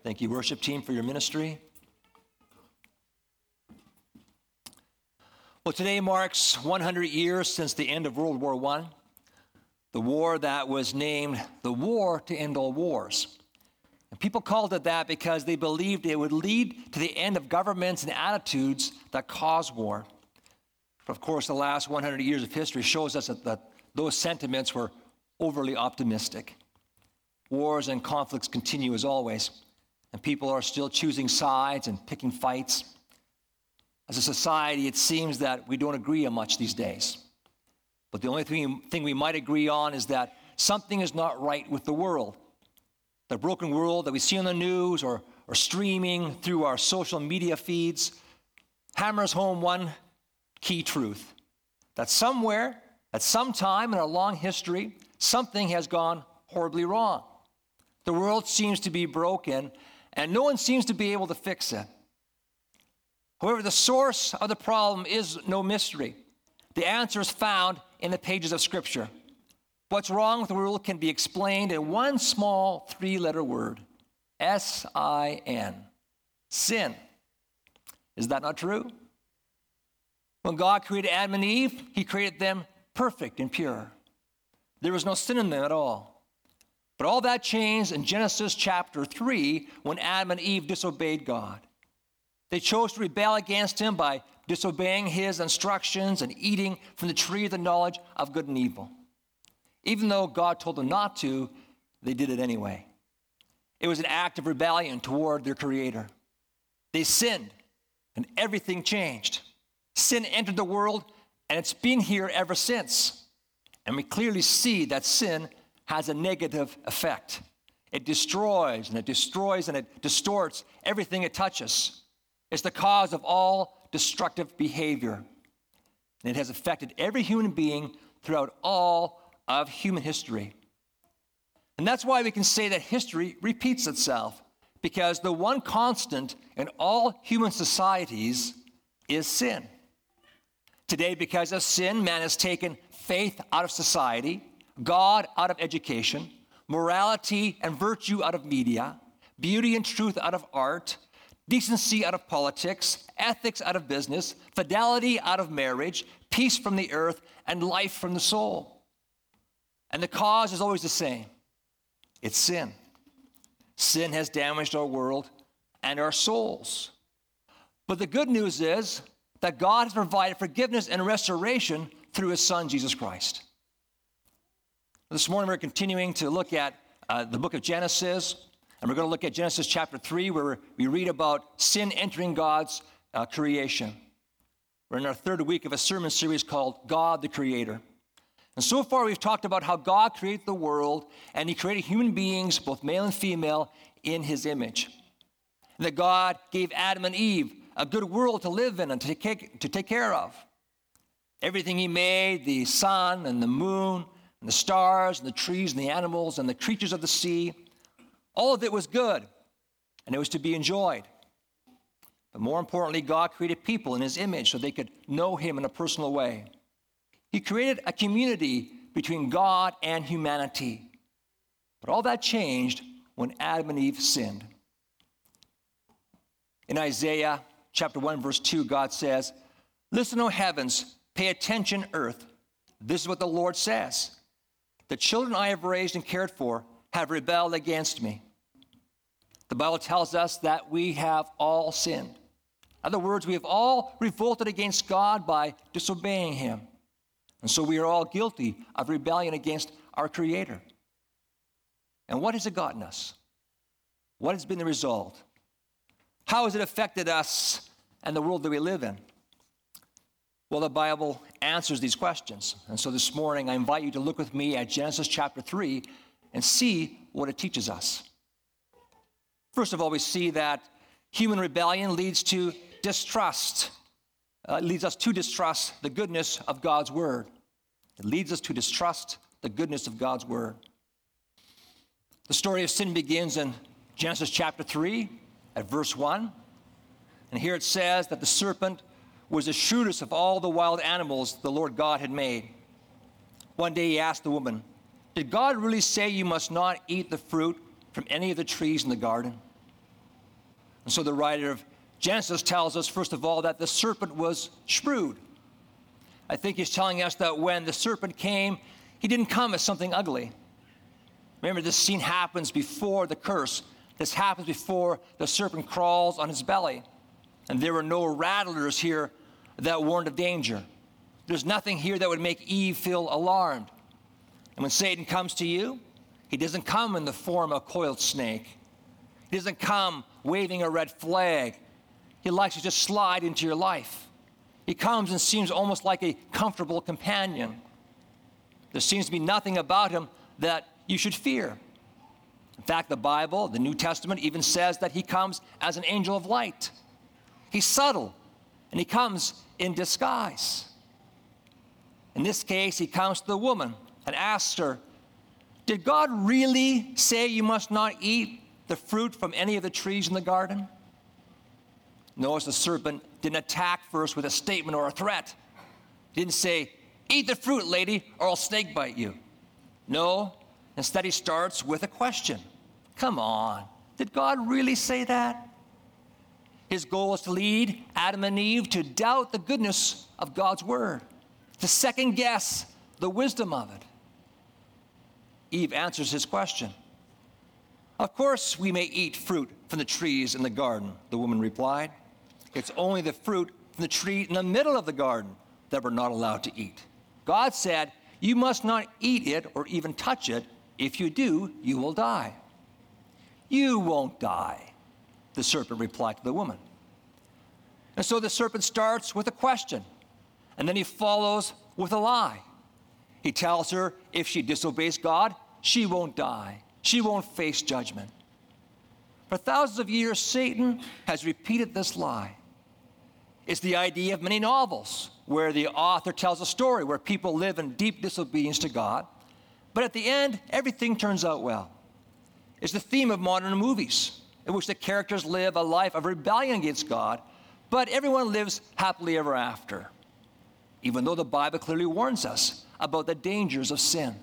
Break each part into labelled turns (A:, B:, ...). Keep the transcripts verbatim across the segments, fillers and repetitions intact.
A: Thank you, worship team, for your ministry. Well, today marks one hundred years since the end of World War One, the war that was named the War to End All Wars. And people called it that because they believed it would lead to the end of governments and attitudes that cause war. But of course, the last one hundred years of history shows us that, that those sentiments were overly optimistic. Wars and conflicts continue as always, and people are still choosing sides and picking fights. As a society, it seems that we don't agree on much these days. But the only thing, thing we might agree on is that something is not right with the world. The broken world that we see on the news or, or streaming through our social media feeds hammers home one key truth, that somewhere, at some time in our long history, something has gone horribly wrong. The world seems to be broken, and no one seems to be able to fix it. However, the source of the problem is no mystery. The answer is found in the pages of Scripture. What's wrong with the world can be explained in one small three-letter word, S I N, sin. Is that not true? When God created Adam and Eve, he created them perfect and pure. There was no sin in them at all. But all that changed in Genesis chapter three when Adam and Eve disobeyed God. They chose to rebel against him by disobeying his instructions and eating from the tree of the knowledge of good and evil. Even though God told them not to, they did it anyway. It was an act of rebellion toward their Creator. They sinned, and everything changed. Sin entered the world, and it's been here ever since. And we clearly see that sin has a negative effect. It destroys, and it destroys, and it distorts everything it touches. It's the cause of all destructive behavior. And it has affected every human being throughout all of human history. And that's why we can say that history repeats itself, because the one constant in all human societies is sin. Today, because of sin, man has taken faith out of society, God out of education, morality and virtue out of media, beauty and truth out of art, decency out of politics, ethics out of business, fidelity out of marriage, peace from the earth, and life from the soul. And the cause is always the same. It's sin. Sin has damaged our world and our souls. But the good news is that God has provided forgiveness and restoration through his Son, Jesus Christ. This morning we're continuing to look at uh, the book of Genesis. And we're going to look at Genesis chapter three, where we read about sin entering God's uh, creation. We're in our third week of a sermon series called God the Creator. And so far we've talked about how God created the world, and he created human beings, both male and female, in his image. And that God gave Adam and Eve a good world to live in and to take, to take care of. Everything he made, the sun and the moon and the stars and the trees and the animals and the creatures of the sea, all of it was good, and it was to be enjoyed. But more importantly, God created people in his image so they could know him in a personal way. He created a community between God and humanity. But all that changed when Adam and Eve sinned. In Isaiah chapter one, verse two, God says, "Listen, O heavens, pay attention, earth. This is what the Lord says. The children I have raised and cared for have rebelled against me." The Bible tells us that we have all sinned. In other words, we have all revolted against God by disobeying him. And so we are all guilty of rebellion against our Creator. And what has it gotten us? What has been the result? How has it affected us and the world that we live in? Well, the Bible answers these questions. And so this morning, I invite you to look with me at Genesis chapter three and see what it teaches us. First of all, we see that human rebellion leads to distrust. Uh, it leads us to distrust the goodness of God's word. It leads us to distrust the goodness of God's word. The story of sin begins in Genesis chapter three at verse one. And here it says that the serpent was the shrewdest of all the wild animals the Lord God had made. One day he asked the woman, "Did God really say you must not eat the fruit from any of the trees in the garden?" And so the writer of Genesis tells us, first of all, that the serpent was shrewd. I think he's telling us that when the serpent came, he didn't come as something ugly. Remember, this scene happens before the curse. This happens before the serpent crawls on his belly. And there were no rattlers here that warned of danger. There's nothing here that would make Eve feel alarmed. And when Satan comes to you, he doesn't come in the form of a coiled snake. He doesn't come waving a red flag. He likes to just slide into your life. He comes and seems almost like a comfortable companion. There seems to be nothing about him that you should fear. In fact, the Bible, the New Testament, even says that he comes as an angel of light. He's subtle, and he comes in disguise. In this case, he comes to the woman and asks her, "Did God really say you must not eat the fruit from any of the trees in the garden?" Notice the serpent didn't attack first with a statement or a threat. He didn't say, "Eat the fruit, lady, or I'll snake bite you." No, instead he starts with a question. Come on, did God really say that? His goal is to lead Adam and Eve to doubt the goodness of God's word, to second guess the wisdom of it. Eve answers his question. "Of course we may eat fruit from the trees in the garden," the woman replied. "It's only the fruit from the tree in the middle of the garden that we're not allowed to eat. God said, you must not eat it or even touch it. If you do, you will die." "You won't die," the serpent replied to the woman. And so the serpent starts with a question, and then he follows with a lie. He tells her if she disobeys God, she won't die. She won't face judgment. For thousands of years, Satan has repeated this lie. It's the idea of many novels where the author tells a story where people live in deep disobedience to God, but at the end, everything turns out well. It's the theme of modern movies in which the characters live a life of rebellion against God, but everyone lives happily ever after, even though the Bible clearly warns us about the dangers of sin.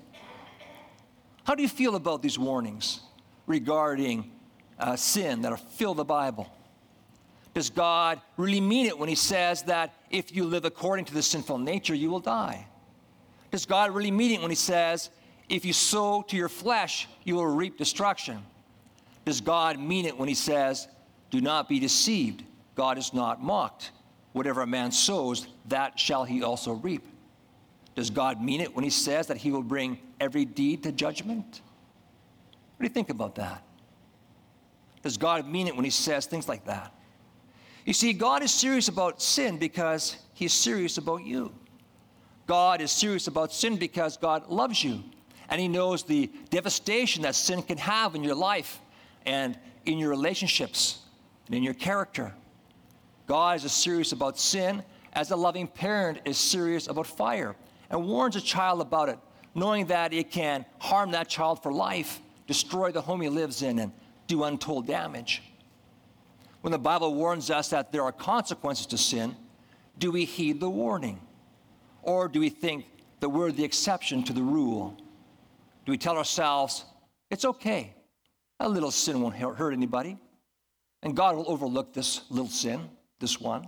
A: How do you feel about these warnings regarding uh, sin that fill the Bible? Does God really mean it when he says that if you live according to the sinful nature, you will die? Does God really mean it when he says, if you sow to your flesh, you will reap destruction? Does God mean it when he says, do not be deceived, God is not mocked. Whatever a man sows, that shall he also reap. Does God mean it when he says that he will bring every deed to judgment? What do you think about that? Does God mean it when he says things like that? You see, God is serious about sin because he's serious about you. God is serious about sin because God loves you, and he knows the devastation that sin can have in your life and in your relationships and in your character. God is as serious about sin as a loving parent is serious about fire, and warns a child about it, knowing that it can harm that child for life, destroy the home he lives in, and do untold damage. When the Bible warns us that there are consequences to sin, do we heed the warning? Or do we think that we're the exception to the rule? Do we tell ourselves, it's okay, a little sin won't hurt anybody, and God will overlook this little sin, this one?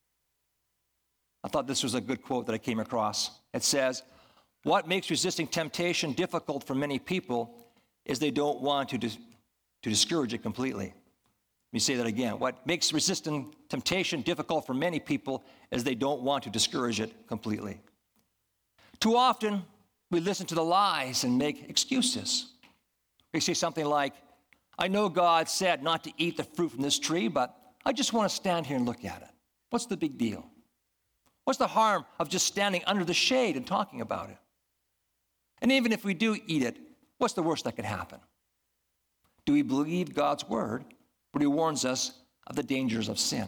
A: I thought this was a good quote that I came across. It says, what makes resisting temptation difficult for many people is they don't want to, dis- to discourage it completely. Let me say that again. What makes resisting temptation difficult for many people is they don't want to discourage it completely. Too often, we listen to the lies and make excuses. We say something like, I know God said not to eat the fruit from this tree, but I just want to stand here and look at it. What's the big deal? What's the harm of just standing under the shade and talking about it? And even if we do eat it, what's the worst that could happen? Do we believe God's word when he warns us of the dangers of sin?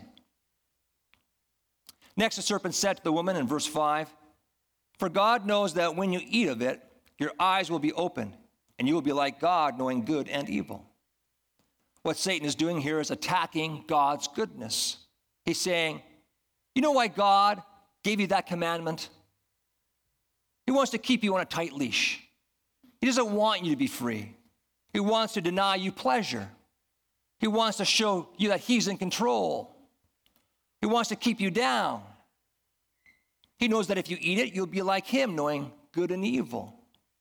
A: Next, the serpent said to the woman in verse five, for God knows that when you eat of it, your eyes will be opened, and you will be like God, knowing good and evil. What Satan is doing here is attacking God's goodness. He's saying, you know why God gave you that commandment? He wants to keep you on a tight leash. He doesn't want you to be free. He wants to deny you pleasure. He wants to show you that he's in control. He wants to keep you down. He knows that if you eat it, you'll be like him, knowing good and evil.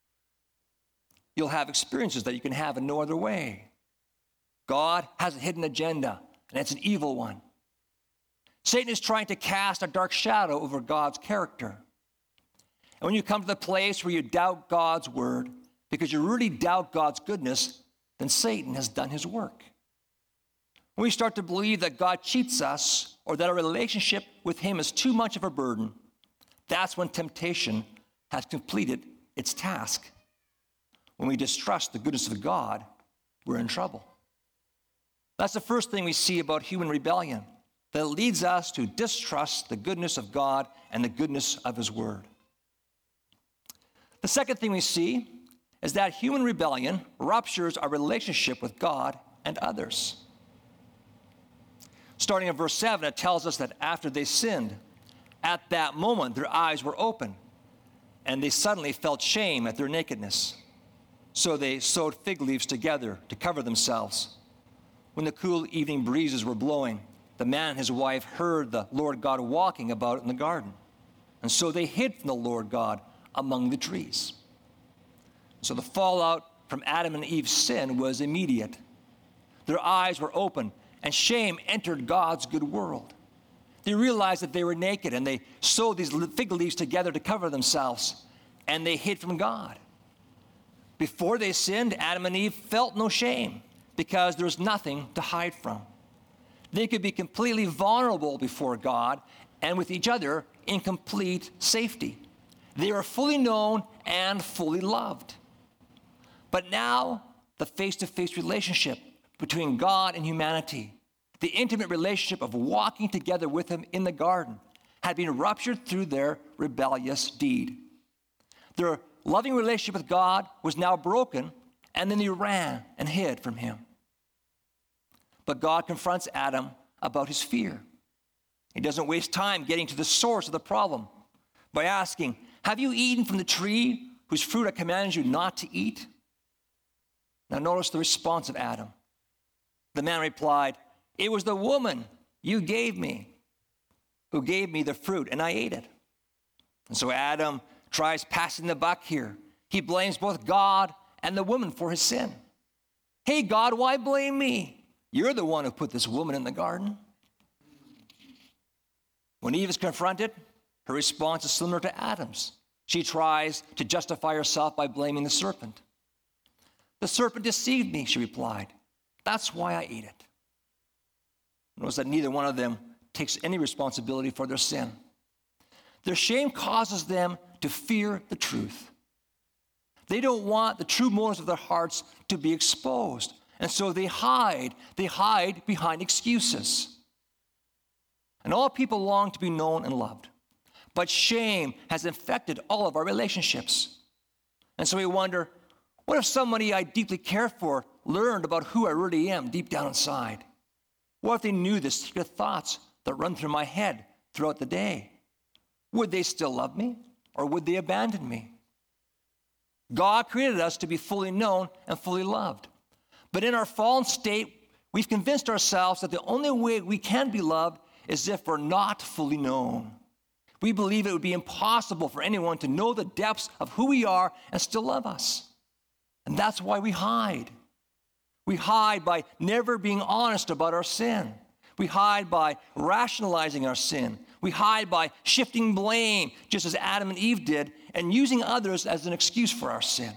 A: You'll have experiences that you can have in no other way. God has a hidden agenda, and it's an evil one. Satan is trying to cast a dark shadow over God's character. And when you come to the place where you doubt God's word, because you really doubt God's goodness, then Satan has done his work. When we start to believe that God cheats us or that our relationship with him is too much of a burden, that's when temptation has completed its task. When we distrust the goodness of God, we're in trouble. That's the first thing we see about human rebellion, that leads us to distrust the goodness of God and the goodness of his word. The second thing we see is that human rebellion ruptures our relationship with God and others. Starting in verse seven, it tells us that after they sinned, at that moment their eyes were open, and they suddenly felt shame at their nakedness. So they sewed fig leaves together to cover themselves. When the cool evening breezes were blowing, the man and his wife heard the Lord God walking about in the garden. And so they hid from the Lord God among the trees. So the fallout from Adam and Eve's sin was immediate. Their eyes were open, and shame entered God's good world. They realized that they were naked, and they sewed these fig leaves together to cover themselves, and they hid from God. Before they sinned, Adam and Eve felt no shame because there was nothing to hide from. They could be completely vulnerable before God and with each other in complete safety. They were fully known and fully loved. But now, the face-to-face relationship between God and humanity, the intimate relationship of walking together with him in the garden, had been ruptured through their rebellious deed. Their loving relationship with God was now broken, and then they ran and hid from him. But God confronts Adam about his fear. He doesn't waste time getting to the source of the problem by asking, "Have you eaten from the tree whose fruit I commanded you not to eat?" Now notice the response of Adam. The man replied, "It was the woman you gave me who gave me the fruit, and I ate it." And so Adam tries passing the buck here. He blames both God and the woman for his sin. "Hey, God, why blame me? You're the one who put this woman in the garden." When Eve is confronted, her response is similar to Adam's. She tries to justify herself by blaming the serpent. "The serpent deceived me," she replied. "That's why I ate it." Notice that neither one of them takes any responsibility for their sin. Their shame causes them to fear the truth. They don't want the true motives of their hearts to be exposed. And so they hide. They hide behind excuses. And all people long to be known and loved. But shame has infected all of our relationships. And so we wonder, what if somebody I deeply care for learned about who I really am deep down inside? What if they knew the secret thoughts that run through my head throughout the day? Would they still love me, or would they abandon me? God created us to be fully known and fully loved. But in our fallen state, we've convinced ourselves that the only way we can be loved is if we're not fully known. We believe it would be impossible for anyone to know the depths of who we are and still love us. And that's why we hide. We hide by never being honest about our sin. We hide by rationalizing our sin. We hide by shifting blame, just as Adam and Eve did, and using others as an excuse for our sin.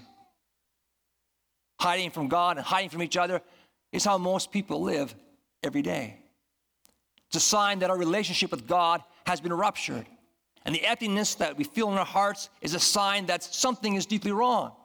A: Hiding from God and hiding from each other is how most people live every day. It's a sign that our relationship with God has been ruptured. And the emptiness that we feel in our hearts is a sign that something is deeply wrong.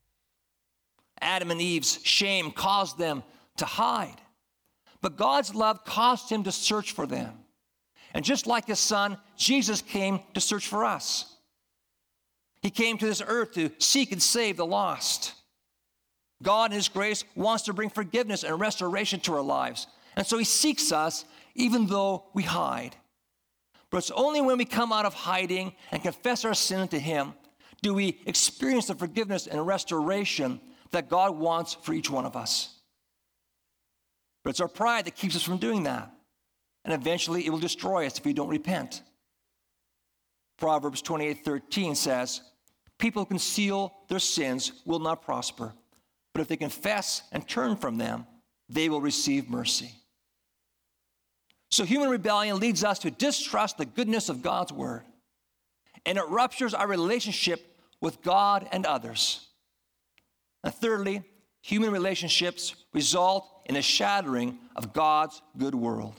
A: Adam and Eve's shame caused them to hide. But God's love caused him to search for them. And just like his son, Jesus came to search for us. He came to this earth to seek and save the lost. God in his grace wants to bring forgiveness and restoration to our lives. And so he seeks us even though we hide. But it's only when we come out of hiding and confess our sin to him do we experience the forgiveness and restoration that God wants for each one of us. But it's our pride that keeps us from doing that. And eventually it will destroy us if we don't repent. Proverbs twenty-eight thirteen says, people who conceal their sins will not prosper, but if they confess and turn from them, they will receive mercy. So human rebellion leads us to distrust the goodness of God's word, and it ruptures our relationship with God and others. And thirdly, human relationships result in a shattering of God's good world.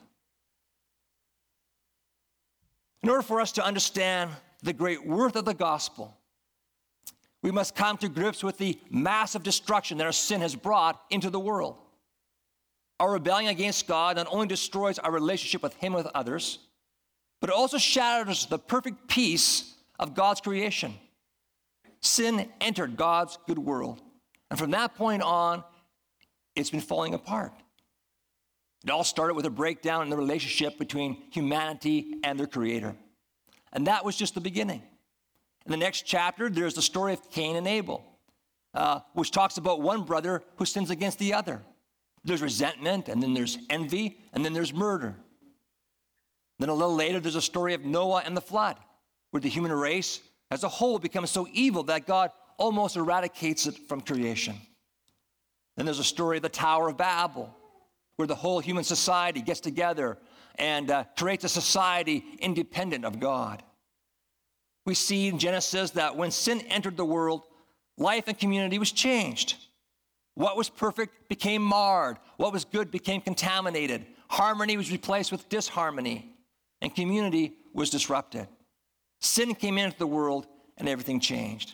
A: In order for us to understand the great worth of the gospel, we must come to grips with the massive destruction that our sin has brought into the world. Our rebellion against God not only destroys our relationship with Him and with others, but it also shatters the perfect peace of God's creation. Sin entered God's good world, and from that point on, it's been falling apart. It all started with a breakdown in the relationship between humanity and their Creator. And that was just the beginning. In the next chapter, there's the story of Cain and Abel, uh, which talks about one brother who sins against the other. There's resentment, and then there's envy, and then there's murder. Then a little later, there's a story of Noah and the flood, where the human race as a whole becomes so evil that God almost eradicates it from creation. Then there's a story of the Tower of Babel, where the whole human society gets together and uh, creates a society independent of God. We see in Genesis that when sin entered the world, life and community was changed. What was perfect became marred. What was good became contaminated. Harmony was replaced with disharmony, and community was disrupted. Sin came into the world, and everything changed.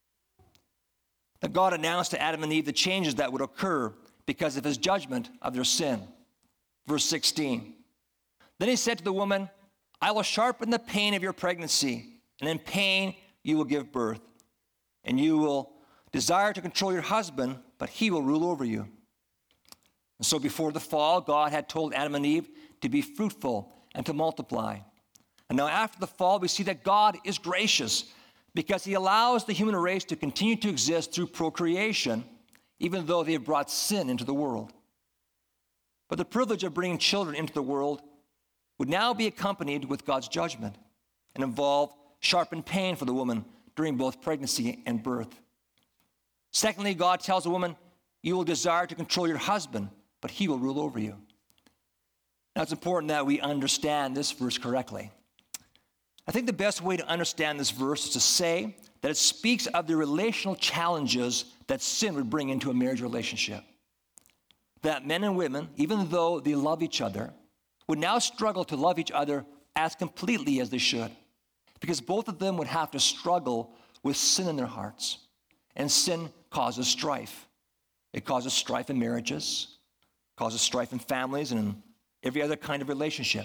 A: That God announced to Adam and Eve the changes that would occur because of his judgment of their sin. Verse sixteen. Then he said to the woman, I will sharpen the pain of your pregnancy, and in pain you will give birth. And you will desire to control your husband, but he will rule over you. And so before the fall, God had told Adam and Eve to be fruitful and to multiply. And now after the fall, we see that God is gracious because he allows the human race to continue to exist through procreation, even though they have brought sin into the world. But the privilege of bringing children into the world would now be accompanied with God's judgment and involve sharpened pain for the woman during both pregnancy and birth. Secondly, God tells the woman, you will desire to control your husband, but he will rule over you. Now, it's important that we understand this verse correctly. I think the best way to understand this verse is to say that it speaks of the relational challenges that sin would bring into a marriage relationship. That men and women, even though they love each other, would now struggle to love each other as completely as they should, because both of them would have to struggle with sin in their hearts. And sin causes strife. It causes strife in marriages, causes strife in families, and in every other kind of relationship.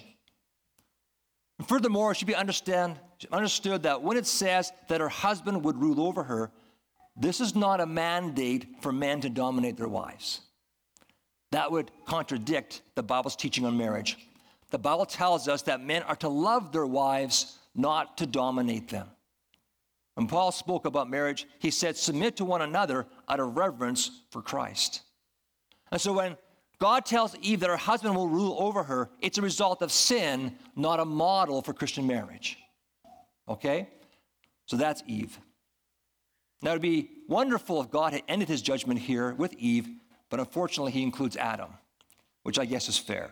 A: And furthermore, it should be understand, understood that when it says that her husband would rule over her, this is not a mandate for men to dominate their wives. That would contradict the Bible's teaching on marriage. The Bible tells us that men are to love their wives, not to dominate them. When Paul spoke about marriage, he said, submit to one another out of reverence for Christ. And so when God tells Eve that her husband will rule over her, it's a result of sin, not a model for Christian marriage. Okay? So that's Eve. Now, it would be wonderful if God had ended his judgment here with Eve, but unfortunately he includes Adam, which I guess is fair.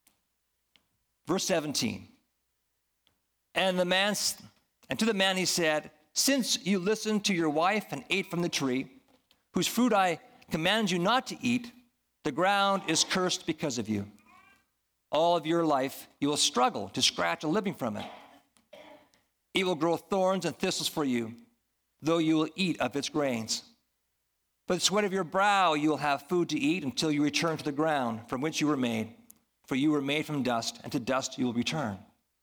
A: Verse seventeen. And the man, and to the man he said, since you listened to your wife and ate from the tree, whose fruit I command you not to eat, the ground is cursed because of you. All of your life you will struggle to scratch a living from it. It will grow thorns and thistles for you, though you will eat of its grains. But the sweat of your brow you will have food to eat until you return to the ground from which you were made, for you were made from dust, and to dust you will return.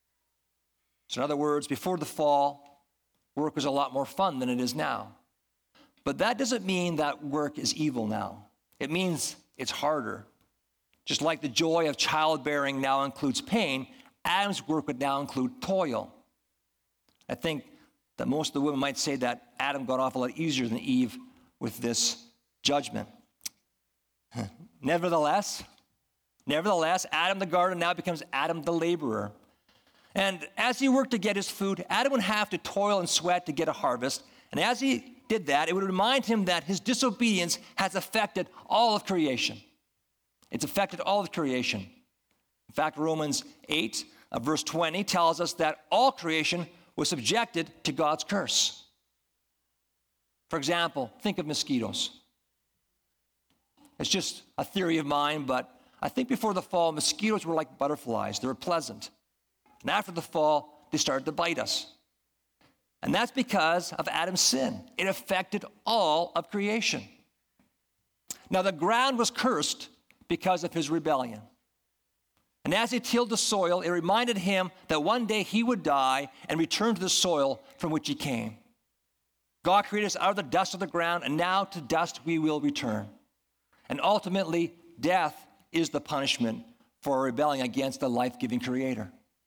A: So in other words, before the fall, work was a lot more fun than it is now. But that doesn't mean that work is evil now. It means it's harder. Just like the joy of childbearing now includes pain, Adam's work would now include toil. I think that most of the women might say that Adam got off a lot easier than Eve with this judgment. Nevertheless, Nevertheless, Adam the gardener now becomes Adam the laborer. And as he worked to get his food, Adam would have to toil and sweat to get a harvest. And as he did that, it would remind him that his disobedience has affected all of creation. It's affected all of creation. In fact, Romans eight, uh, verse twenty, tells us that all creation was subjected to God's curse. For example, think of mosquitoes. It's just a theory of mine, but I think before the fall, mosquitoes were like butterflies. They were pleasant. And after the fall, they started to bite us. And that's because of Adam's sin. It affected all of creation. Now, the ground was cursed because of his rebellion. And as he tilled the soil, it reminded him that one day he would die and return to the soil from which he came. God created us out of the dust of the ground, and now to dust we will return. And ultimately, death is the punishment for rebelling against the life-giving Creator.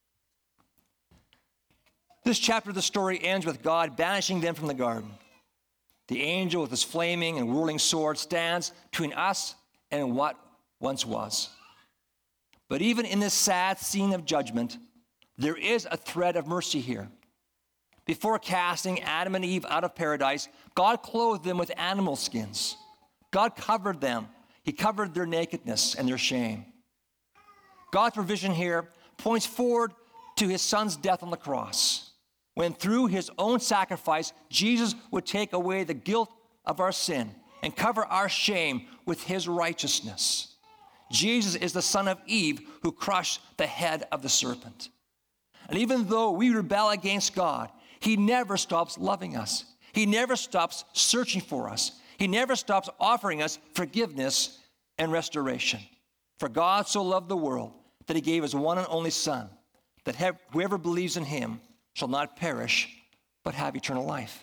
A: This chapter of the story ends with God banishing them from the garden. The angel with his flaming and whirling sword stands between us and what once was. But even in this sad scene of judgment, there is a thread of mercy here. Before casting Adam and Eve out of paradise, God clothed them with animal skins. God covered them. He covered their nakedness and their shame. God's provision here points forward to his son's death on the cross, when through his own sacrifice, Jesus would take away the guilt of our sin and cover our shame with his righteousness. Jesus is the son of Eve who crushed the head of the serpent. And even though we rebel against God, he never stops loving us. He never stops searching for us. He never stops offering us forgiveness and restoration. For God so loved the world that he gave his one and only Son, that whoever believes in him shall not perish, but have eternal life.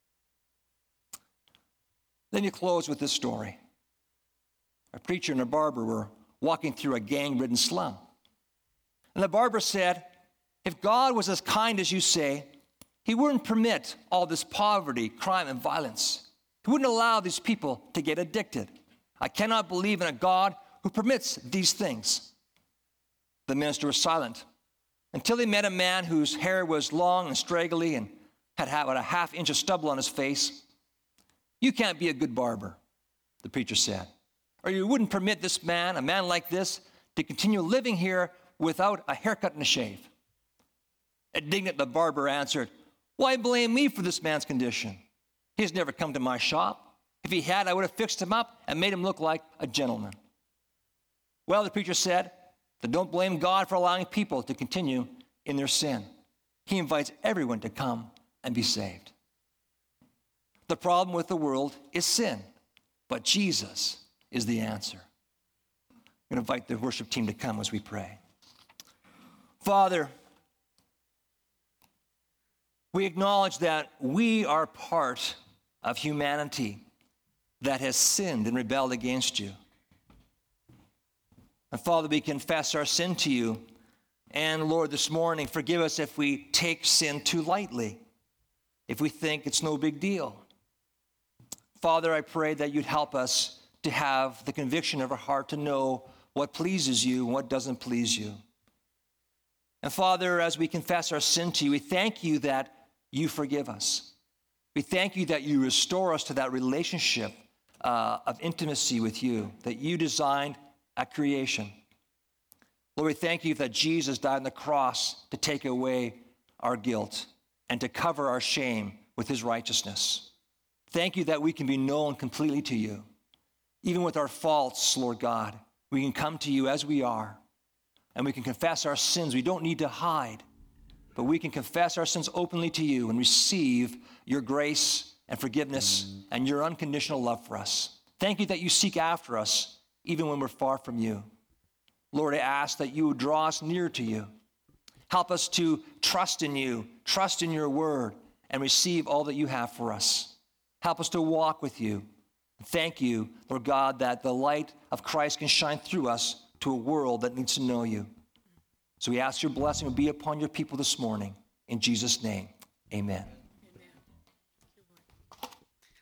A: Then you close with this story. A preacher and a barber were walking through a gang-ridden slum. And the barber said, if God was as kind as you say, he wouldn't permit all this poverty, crime, and violence. He wouldn't allow these people to get addicted. I cannot believe in a God who permits these things. The minister was silent until he met a man whose hair was long and straggly and had about a half inch of stubble on his face. You can't be a good barber, the preacher said, or you wouldn't permit this man, a man like this, to continue living here without a haircut and a shave. Indignant, the barber answered, why blame me for this man's condition? He's never come to my shop. If he had, I would have fixed him up and made him look like a gentleman. Well, the preacher said, then don't blame God for allowing people to continue in their sin. He invites everyone to come and be saved. The problem with the world is sin, but Jesus is the answer. I'm going to invite the worship team to come as we pray. Father, we acknowledge that we are part of humanity that has sinned and rebelled against you. And Father, we confess our sin to you. And Lord, this morning, forgive us if we take sin too lightly, if we think it's no big deal. Father, I pray that you'd help us to have the conviction of our heart to know what pleases you and what doesn't please you. And Father, as we confess our sin to you, we thank you that you forgive us. We thank you that you restore us to that relationship uh, of intimacy with you that you designed at creation. Lord, we thank you that Jesus died on the cross to take away our guilt and to cover our shame with his righteousness. Thank you that we can be known completely to you. Even with our faults, Lord God, we can come to you as we are, and we can confess our sins. We don't need to hide, but we can confess our sins openly to you and receive your grace and forgiveness and your unconditional love for us. Thank you that you seek after us even when we're far from you. Lord, I ask that you would draw us near to you. Help us to trust in you, trust in your word, and receive all that you have for us. Help us to walk with you. Thank you, Lord God, that the light of Christ can shine through us to a world that needs to know you. So we ask your blessing will be upon your people this morning. In Jesus' name, amen.